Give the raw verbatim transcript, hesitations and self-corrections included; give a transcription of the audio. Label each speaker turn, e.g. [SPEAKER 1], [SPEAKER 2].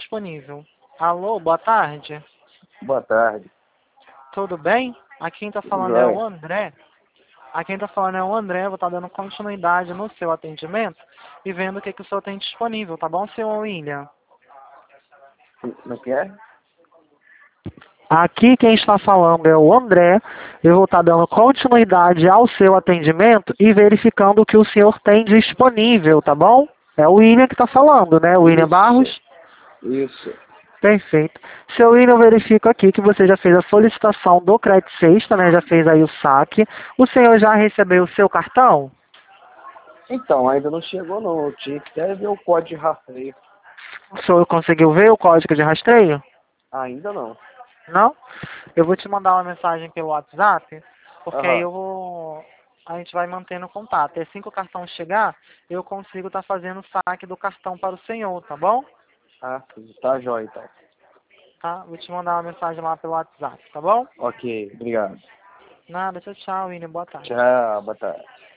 [SPEAKER 1] disponível. Alô, boa tarde.
[SPEAKER 2] Boa tarde.
[SPEAKER 1] Tudo bem? Aqui quem tá falando é o André. Aqui quem tá falando é o André. Vou estar dando continuidade no seu atendimento e vendo o que, que o senhor tem disponível, tá bom, senhor William?
[SPEAKER 2] Como é que é?
[SPEAKER 1] Aqui quem está falando é o André. Eu vou estar dando continuidade ao seu atendimento e verificando o que o senhor tem disponível, tá bom? É o William que está falando, né? O William
[SPEAKER 2] Isso.
[SPEAKER 1] Barros.
[SPEAKER 2] Isso.
[SPEAKER 1] Perfeito. Seu William, eu verifico aqui que você já fez a solicitação do Crédito Sexta, né? Já fez aí o saque. O senhor já recebeu o seu cartão?
[SPEAKER 2] Então, ainda não chegou não. Eu tinha que até ver o código de rastreio.
[SPEAKER 1] O senhor conseguiu ver o código de rastreio?
[SPEAKER 2] Ainda não.
[SPEAKER 1] Não? Eu vou te mandar uma mensagem pelo WhatsApp, porque aí
[SPEAKER 2] Aham.
[SPEAKER 1] eu vou... A gente vai mantendo contato. E assim que o cartão chegar, eu consigo estar fazendo o saque do cartão para o senhor, tá bom?
[SPEAKER 2] Ah, sim. Tá jóia então.
[SPEAKER 1] Tá? Vou te mandar uma mensagem lá pelo WhatsApp, tá bom?
[SPEAKER 2] Ok, obrigado.
[SPEAKER 1] Nada, tchau, tchau, William. Boa tarde.
[SPEAKER 2] Tchau, boa tarde.